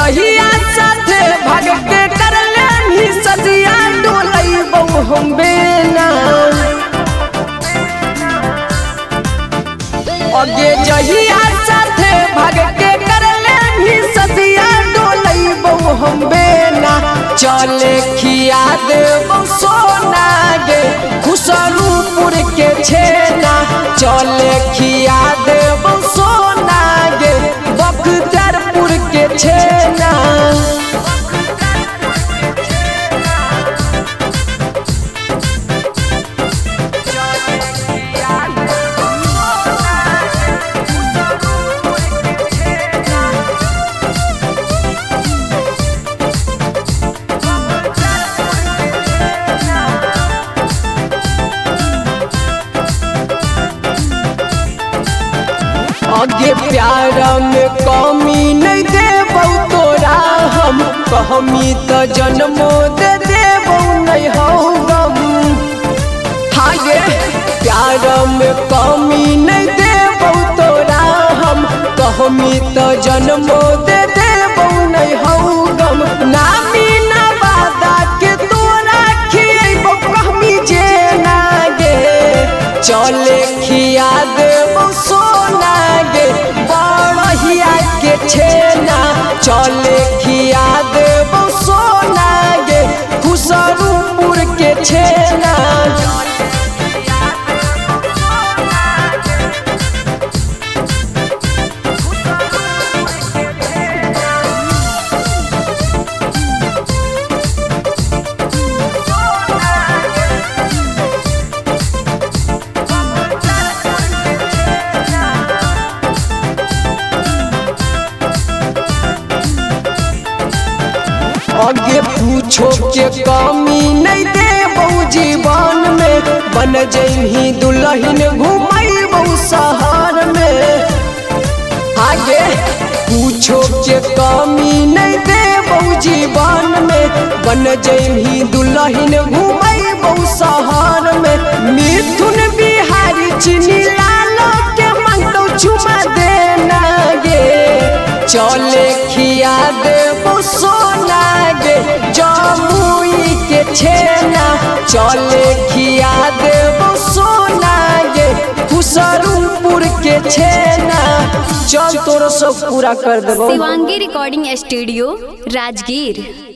जहिया साथे भाग के करले ही सजिया डोलई बहु हम बेना अगे जहिया साथे भाग के करले ही सजिया डोलई बहु हम बेना चले खिया देबो सोना गे खुसरूपुर के छेना चले खिया देबो सोना गे बख्तियारपुर के छेना आगे प्यार में कमी नहीं देबो तोरा हम कहमी तो जन्मो दे देबो नहीं हो गम आगे प्यार में कमी नहीं देबो तोरा हम कहमी तो जन्मो दे देबो नहीं हो गम नामी ना वादा के तोरा खिएबो कहमी जे ना गे चले खिया देबो सोना गे बड़हिया के छेना चले खिया देबो सोना गे खुसरूपुर के छेना आगे पूछो के कमी नहीं देबो जीवन में बन जइही दुल्हन घुमैबो शहर में आगे पूछो के कमी नहीं देबो जीवन में बन जइही दुल्हन घुमैबो शहर में मिथुन बिहारी चीनी लाल के मांगतो चुमा देना गे चले खिया देबो सोना गे जमुई के छेना चले खिया देबो सोना गे खुसरूपुर के छेना चल तोरो सब पूरा कर देबो। Shivangi recording studio Rajgir.